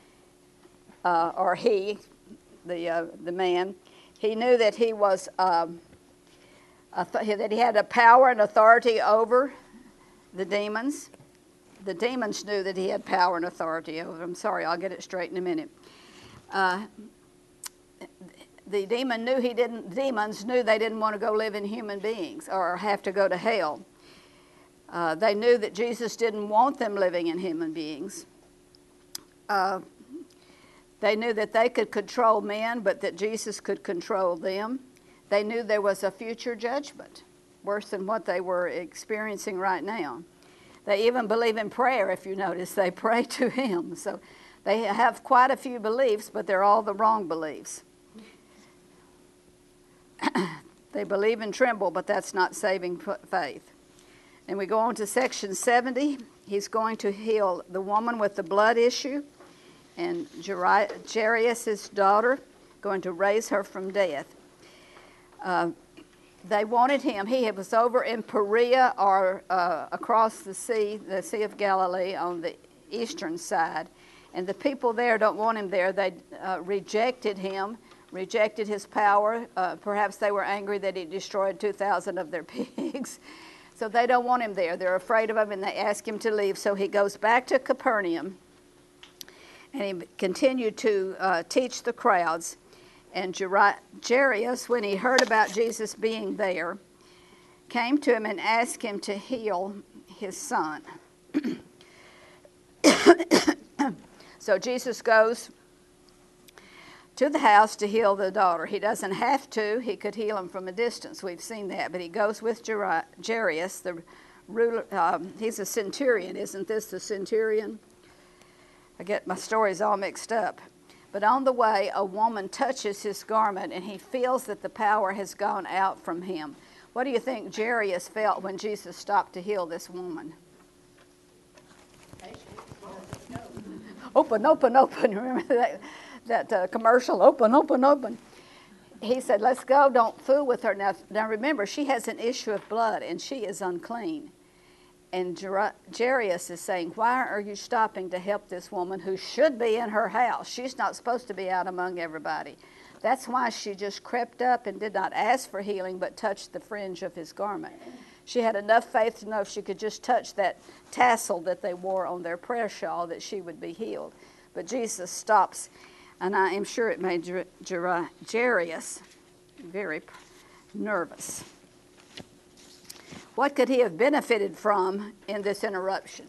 or he, the man. He knew that he was that he had a power and authority over the demons. The demons knew that he had power and authority over them. Sorry, I'll get it straight in a minute. The demons knew they didn't want to go live in human beings or have to go to hell. They knew that Jesus didn't want them living in human beings. They knew that they could control men, but that Jesus could control them. They knew there was a future judgment, worse than what they were experiencing right now. They even believe in prayer, if you notice. They pray to him. So they have quite a few beliefs, but they're all the wrong beliefs. They believe and tremble, but that's not saving faith. And we go on to section 70. He's going to heal the woman with the blood issue and Jairus' daughter, going to raise her from death. They wanted him. He was over in Perea or across the Sea of Galilee on the eastern side. And the people there don't want him there. They rejected him, rejected his power. Perhaps they were angry that he destroyed 2,000 of their pigs. So they don't want him there. They're afraid of him, and they ask him to leave. So he goes back to Capernaum, and he continued to teach the crowds. And Jairus, when he heard about Jesus being there, came to him and asked him to heal his son. So Jesus goes to the house to heal the daughter. He doesn't have to. He could heal him from a distance. We've seen that. But he goes with Jairus, the ruler. He's a centurion. Isn't this the centurion? I get my stories all mixed up. But on the way, a woman touches his garment, and he feels that the power has gone out from him. What do you think Jairus felt when Jesus stopped to heal this woman? Open, open, open. Remember that commercial? Open, open, open. He said, let's go. Don't fool with her. Now remember, she has an issue of blood, and she is unclean. And Jairus is saying, why are you stopping to help this woman who should be in her house? She's not supposed to be out among everybody. That's why she just crept up and did not ask for healing, but touched the fringe of his garment. She had enough faith to know if she could just touch that tassel that they wore on their prayer shawl, that she would be healed. But Jesus stops, and I am sure it made Jairus very nervous. What could he have benefited from in this interruption?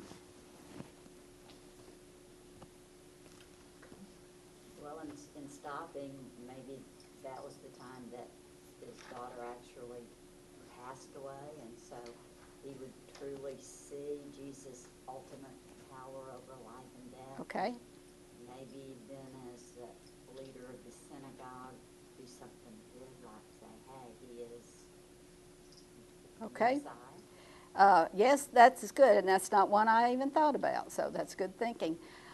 Well, in stopping, maybe that was the time that his daughter actually passed away, and so he would truly see Jesus' ultimate power over life and death. Okay. Maybe then as the leader of the synagogue, do something good, like say, hey, he is Okay. Messiah. Yes, that's good, and that's not one I even thought about, so that's good thinking.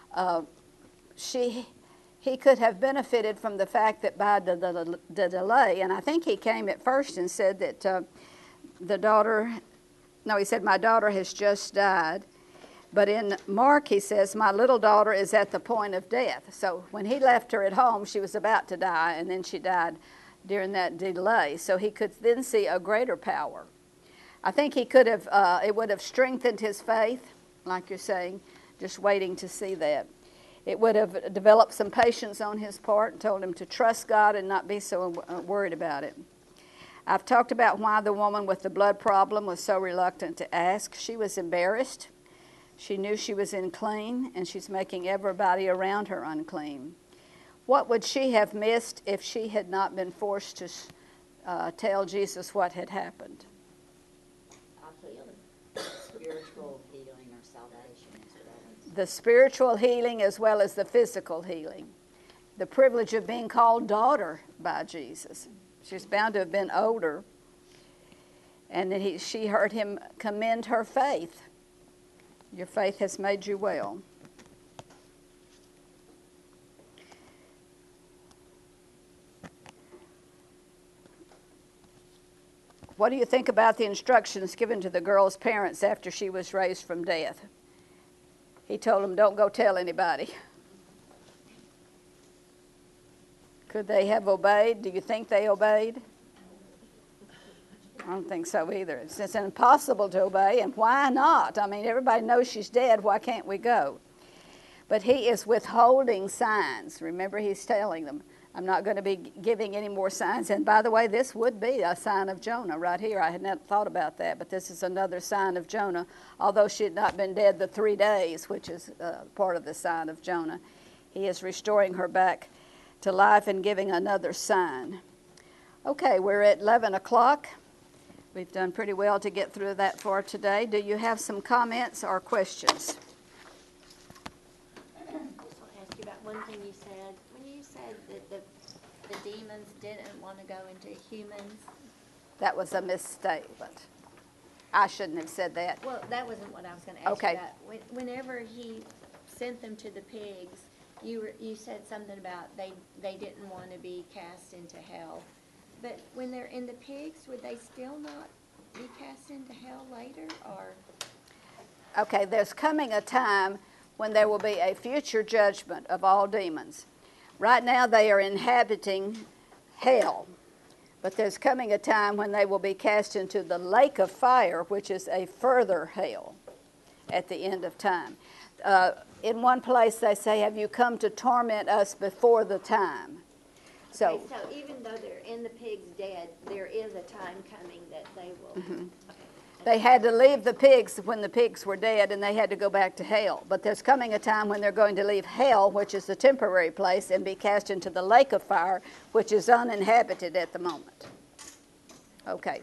He could have benefited from the fact that by the delay, and I think he came at first and said that he said, my daughter has just died. But in Mark, he says, my little daughter is at the point of death. So when he left her at home, she was about to die, and then she died during that delay. So he could then see a greater power. I think he could have, it would have strengthened his faith, like you're saying, just waiting to see that. It would have developed some patience on his part and told him to trust God and not be so worried about it. I've talked about why the woman with the blood problem was so reluctant to ask. She was embarrassed. She knew she was unclean, and she's making everybody around her unclean. What would she have missed if she had not been forced to tell Jesus what had happened? Spiritual healing or salvation is what I would say. The spiritual healing as well as the physical healing. The privilege of being called daughter by Jesus. She's bound to have been older. And then she heard him commend her faith. Your faith has made you well. What do you think about the instructions given to the girl's parents after she was raised from death? He told them, don't go tell anybody. Could they have obeyed? Do you think they obeyed? I don't think so either. It's impossible to obey, and why not? I mean, everybody knows she's dead. Why can't we go? But he is withholding signs. Remember, he's telling them, I'm not going to be giving any more signs. And by the way, this would be a sign of Jonah right here. I had not thought about that, but this is another sign of Jonah, although she had not been dead the 3 days, which is part of the sign of Jonah. He is restoring her back to life and giving another sign. Okay, we're at 11 o'clock. We've done pretty well to get through that for today. Do you have some comments or questions? I just want to ask you about one thing you said. When you said that the demons didn't want to go into humans. That was a misstatement. I shouldn't have said that. Well, that wasn't what I was going to ask Okay. you about. Whenever he sent them to the pigs, you said something about they didn't want to be cast into hell. But when they're in the pigs, would they still not be cast into hell later, or? Okay, there's coming a time when there will be a future judgment of all demons. Right now they are inhabiting hell, but there's coming a time when they will be cast into the lake of fire, which is a further hell at the end of time. In one place they say, have you come to torment us before the time? Okay, so even though they're in the pigs dead, there is a time coming that they will. Mm-hmm. Okay. They had to leave the pigs when the pigs were dead, and they had to go back to hell. But there's coming a time when they're going to leave hell, which is the temporary place, and be cast into the lake of fire, which is uninhabited at the moment. Okay.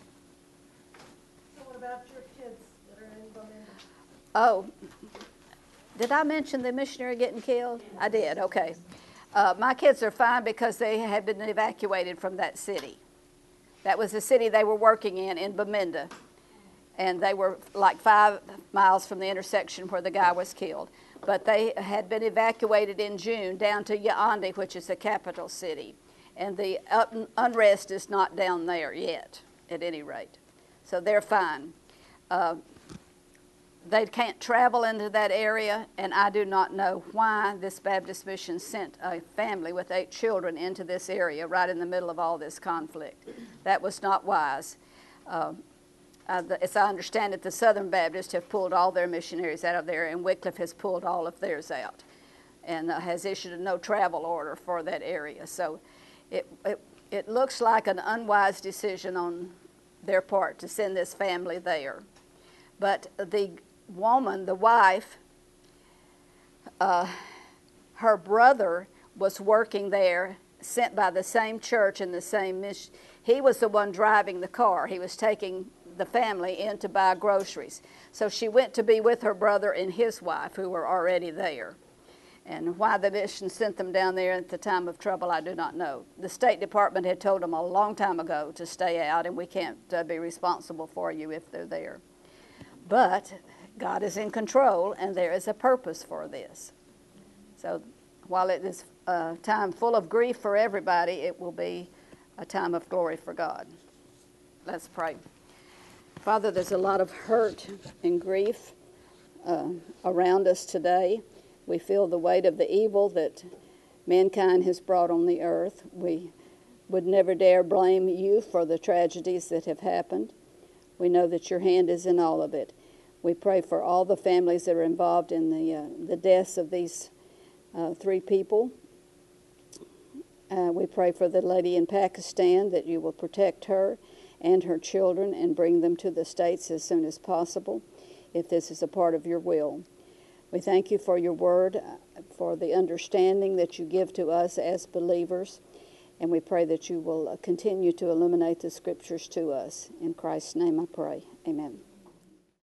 So what about your kids that are in Belinda? Oh, did I mention the missionary getting killed? I did, okay. My kids are fine because they had been evacuated from that city. That was the city they were working in Belinda. And they were like 5 miles from the intersection where the guy was killed. But they had been evacuated in June down to Yaoundé, which is the capital city. And the unrest is not down there yet, at any rate. So they're fine. They can't travel into that area, and I do not know why this Baptist mission sent a family with 8 children into this area right in the middle of all this conflict. That was not wise. As I understand it, the Southern Baptists have pulled all their missionaries out of there, and Wycliffe has pulled all of theirs out and has issued a no travel order for that area. So it looks like an unwise decision on their part to send this family there. But the woman, the wife, her brother was working there, sent by the same church and the same mission. He was the one driving the car. He was taking the family in to buy groceries. So she went to be with her brother and his wife, who were already there. And why the mission sent them down there at the time of trouble, I do not know. The State Department had told them a long time ago to stay out, and we can't be responsible for you if they're there. But God is in control, and there is a purpose for this. So while it is a time full of grief for everybody, it will be a time of glory for God. Let's pray. Father, there's a lot of hurt and grief around us today. We feel the weight of the evil that mankind has brought on the earth. We would never dare blame you for the tragedies that have happened. We know that your hand is in all of it. We pray for all the families that are involved in the deaths of these 3 people. We pray for the lady in Pakistan, that you will protect her and her children and bring them to the States as soon as possible, if this is a part of your will. We thank you for your word, for the understanding that you give to us as believers, and we pray that you will continue to illuminate the scriptures to us. In Christ's name I pray. Amen.